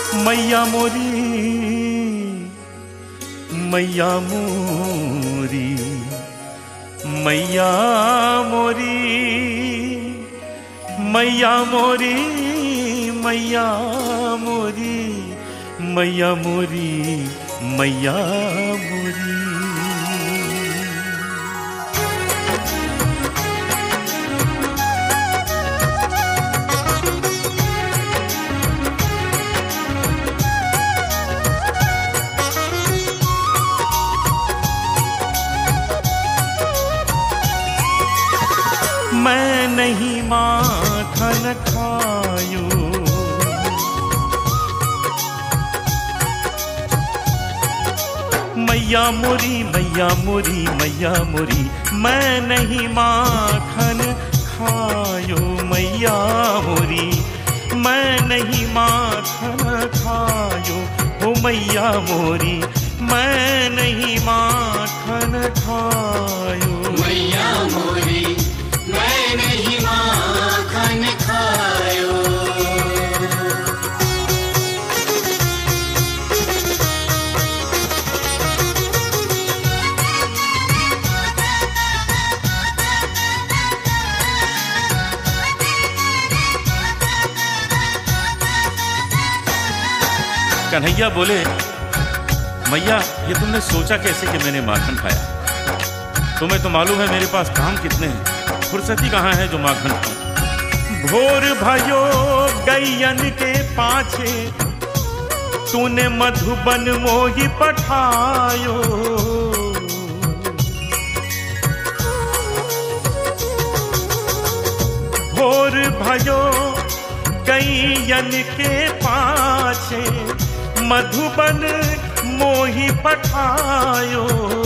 मैया मोरी, मैया मोरी, मैया मोरी, मैया मोरी, मैया मोरी, मैया मोरी, मैया मोरी। मैं नहीं माखन खायो, मैया मोरी, मैया मोरी, मैया मोरी, मैं नहीं माखन खायो, मैया मोरी, मैं नहीं माखन खायो, ओ मैया मोरी, मैं नहीं माखन खायो, मैया मोरी, मैं नहीं माखन खायो। कन्हैया बोले, मैया ये तुमने सोचा कैसे कि मैंने माखन खाया? तुम्हें तो मालूम है मेरे पास काम कितने हैं, फुर्सती कहाँ है जो माखन खाऊं। भोर भयो गैयन के पाछे, तूने मधुबन मोही पठायो, भोर भयो गैयन के पाछे, मधुबन मोही पठायो,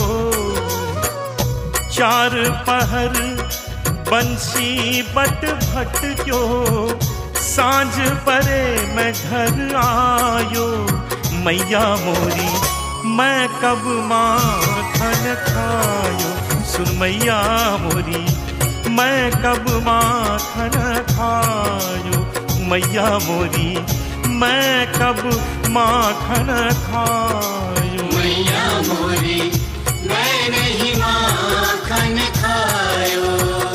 चार पहर बंसी बट भट क्यो, सांझ परे मैं घर आयो, मैया मोरी, मैं कब माखन खायो, सुन मैया मोरी, मैं कब माखन खायो, मैया मोरी, मैं कब माखन खायो, मैया मोरी, मैं नहीं माखन खायो।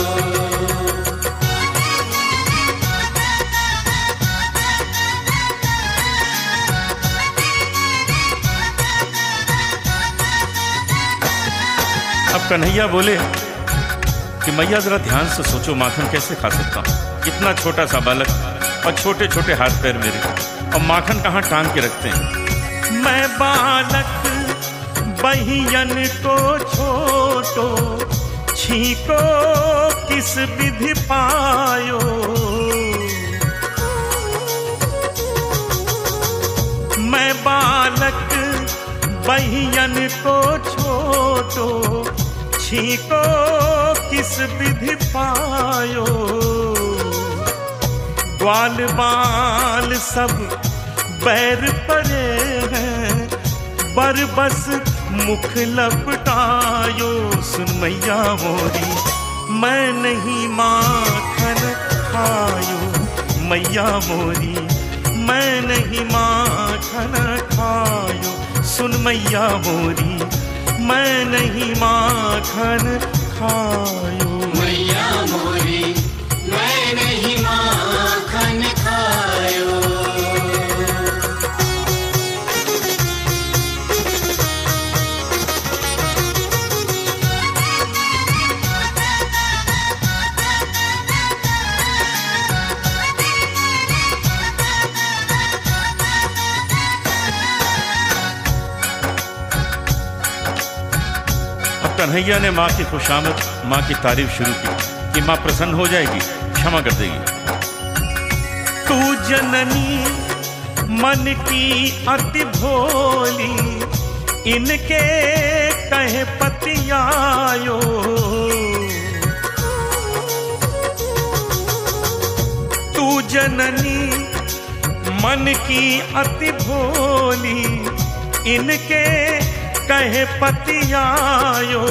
अब कन्हैया बोले कि मैया जरा ध्यान से सोचो, माखन कैसे खा सकता हूँ? इतना छोटा सा बालक और छोटे छोटे हाथ पैर मेरे, और माखन कहाँ टांग के रखते हैं? मैं बालक बहियन को छोटो, छीको किस विधि पायो, मैं बालक बहियन को छोटो, छीको किस विधि पायो, ग्वाल बाल सब बैर परे हैं, बरबस मुख लपटायो, सुन मैया मोरी, मैं नहीं माखन खायो, मैया मोरी, मैं नहीं माखन खायो, सुन मैया मोरी, मैं नहीं माखन खायो, मैया मोरी, मैं नहीं माखन खायो। कन्हैया ने माँ की खुशामद, माँ की तारीफ शुरू की कि माँ प्रसन्न हो जाएगी, क्षमा कर देगी। तू जननी मन की अति भोली, इनके कहे पतियायो, तू जननी मन की अति भोली, इनके कहे पतियायो,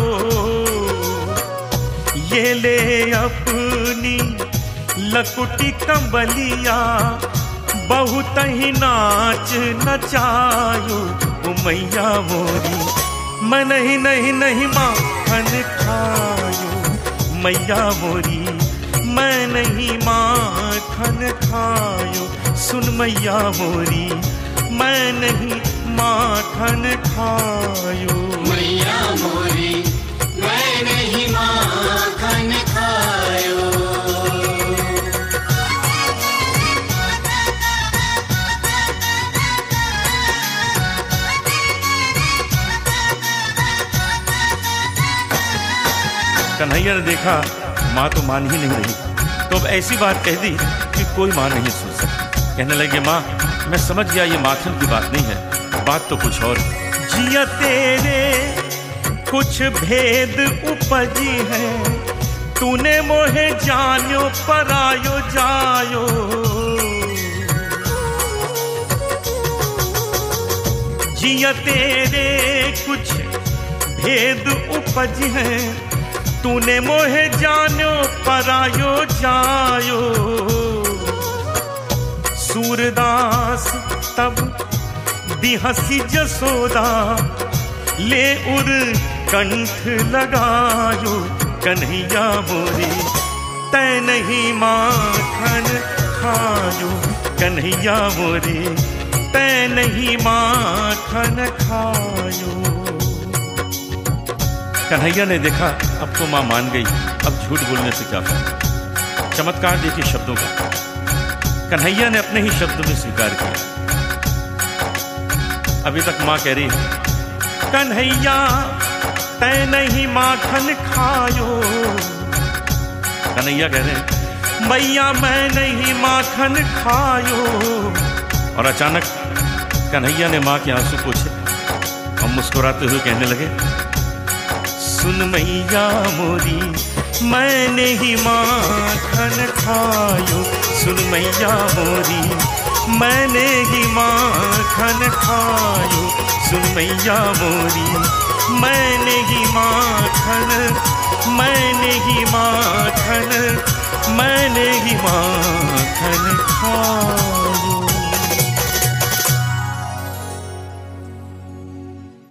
ये ले अपनी लकुटी कंबलिया, बहुत ही नाच नचायो ओ मैया मोरी, मैं नहीं नहीं नहीं माखन खायो मैया मोरी, मैं नहीं माखन खायो, सुन मैया मोरी, मैं नहीं माखन खायो। मैया मोरी मैं नहीं माखन खायो। कन्हैया ने देखा माँ तो मान ही नहीं रही, तो अब ऐसी बात कह दी कि कोई माँ नहीं सुन सकती। कहने लगे माँ मैं समझ गया ये माखन की बात नहीं है, बात तो कुछ और। जिया तेरे कुछ भेद उपजी है, तूने मोहे जान्यो परायो जायो। जिया तेरे कुछ भेद उपज है, तूने मोहे जान्यो परायो जायो। सूरदास तब बिहसी जसोदा, ले उर कंठ लगायो। कन्हैया मोरी तै नहीं माखन खायो, कन्हैया मोरी तै नहीं माखन खायो। कन्हैया ने देखा अब तो माँ मान गई, अब झूठ बोलने से क्या फायदा। चमत्कार देखिए शब्दों का, कन्हैया ने अपने ही शब्द में स्वीकार किया। अभी तक माँ कह रही है कन्हैया तै नहीं माखन खायो, कन्हैया कह रहे हैं मैया मैं नहीं माखन खायो। और अचानक कन्हैया ने माँ के आंसू पोंछे, हम मुस्कुराते हुए कहने लगे सुन मैया मोरी मैं नहीं माखन खायो, सुन मैया मोरी मैंने ही माखन खायो, सुन मैया मोरी मैंने ही माखन, मैंने ही माखन, मैंने ही माखन खायो।